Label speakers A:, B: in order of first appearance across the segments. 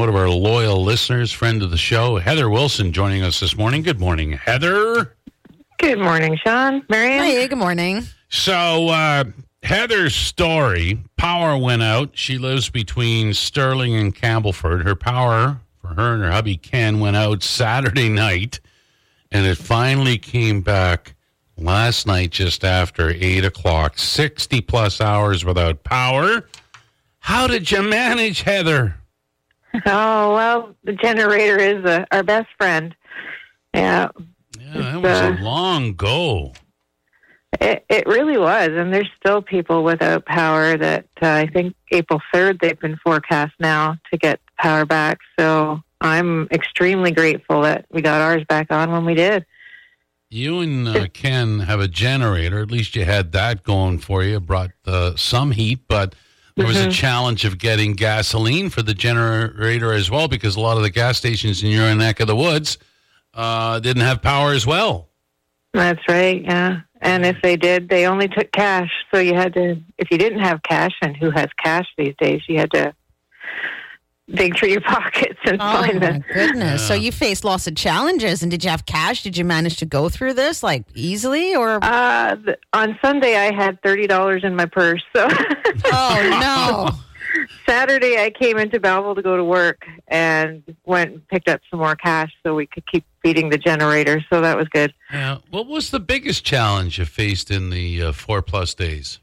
A: one of our loyal listeners, friend of the show, Heather Wilson, joining us this morning. Good morning, Heather.
B: Good morning, Sean. Marianne.
C: Hey, good morning.
A: So, Heather's story, power went out. She lives between Sterling and Campbellford. Her power for her and her hubby Ken went out Saturday night, and it finally came back last night just after 8 o'clock. 60-plus hours without power. How did you manage, Heather?
B: Oh, well, the generator is our best friend. Yeah.
A: Yeah, that was a long go.
B: It really was, and there's still people without power that I think April 3rd they've been forecast now to get power back. So I'm extremely grateful that we got ours back on when we did.
A: You and Ken have a generator. At least you had that going for you. Brought some heat, but there was a challenge of getting gasoline for the generator as well, because a lot of the gas stations in your neck of the woods didn't have power as well.
B: That's right, yeah. And if they did, they only took cash. So you had to, if you didn't have cash, and who has cash these days, you had to dig through your pockets and find
C: Oh, my goodness. So you faced lots of challenges. And did you have cash? Did you manage to go through this, like, easily? Or
B: on Sunday, I had $30 in my purse. So
C: Oh, no.
B: Saturday, I came into Belleville to go to work and went and picked up some more cash so we could keep feeding the generator. So that was good.
A: Yeah. What was the biggest challenge you faced in the 4+ days?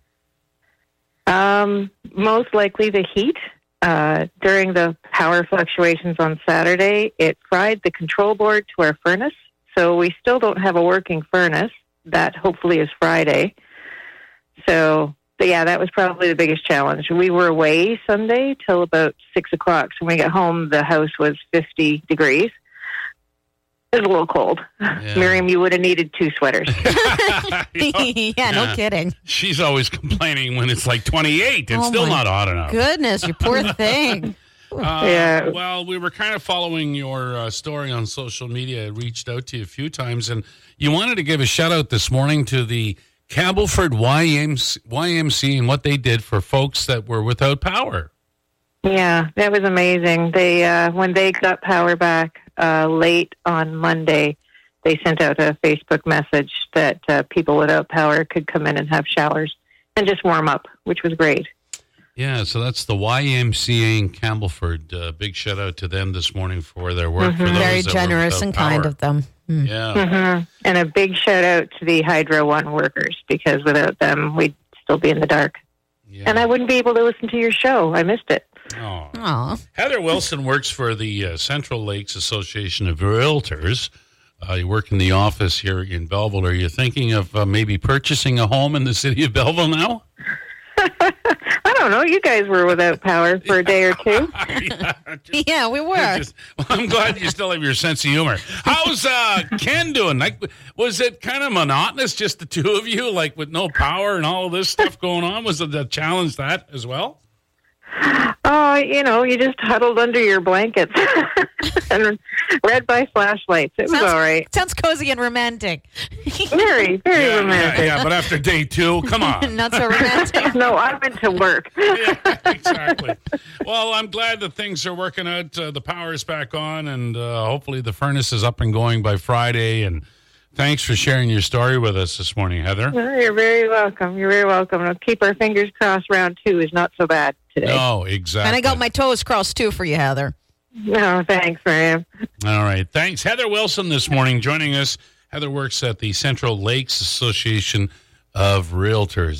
B: Most likely the heat. During the power fluctuations on Saturday, it fried the control board to our furnace. So we still don't have a working furnace. That hopefully is Friday. So, but yeah, that was probably the biggest challenge. We were away Sunday till about 6 o'clock. So when we got home, the house was 50 degrees. It was a little cold.
A: Yeah.
B: Miriam, you would have needed 2 sweaters.
C: Yeah, no kidding.
A: She's always complaining when it's like 28. It's still not hot enough.
C: Goodness, you poor thing.
B: Yeah.
A: Well, we were kind of following your story on social media. I reached out to you a few times, and you wanted to give a shout-out this morning to the Campbellford YMC and what they did for folks that were without power.
B: Yeah, that was amazing. They when they got power back late on Monday, they sent out a Facebook message that people without power could come in and have showers and just warm up, which was great.
A: Yeah, so that's the YMCA in Campbellford. Big shout out to them this morning for their work. For those
C: Very
A: that were
C: generous
A: without
C: and kind
A: power.
C: of them.
A: Yeah.
B: And a big shout out to the Hydro One workers, because without them, we'd still be in the dark.
A: Yeah.
B: And I wouldn't be able to listen to your show. I missed it.
A: Oh.
C: Aw.
A: Heather Wilson works for the Central Lakes Association of Realtors. You work in the office here in Belleville. Are you thinking of maybe purchasing a home in the city of Belleville now?
B: I don't know. You guys were without power for a day or two.
C: Yeah, we were.
A: I'm glad you still have your sense of humor. How's Ken doing? Like, was it kind of monotonous, just the two of you, like with no power and all of this stuff going on? Was it a challenge that as well?
B: Oh, you just huddled under your blankets and read by flashlights. It was all right.
C: Sounds cozy and romantic.
B: Very, very romantic.
A: Yeah, but after day 2, come on.
C: Not so romantic.
B: No, I've been to work.
A: Yeah, exactly. Well, I'm glad that things are working out. The power is back on, and hopefully the furnace is up and going by Friday. And thanks for sharing your story with us this morning, Heather.
B: You're very welcome. You're very welcome. I'll keep our fingers crossed. Round 2 is not so bad today.
A: No, exactly.
C: And I got my toes crossed, too, for you, Heather.
B: No, thanks, Miriam.
A: All right. Thanks. Heather Wilson this morning joining us. Heather works at the Central Lakes Association of Realtors.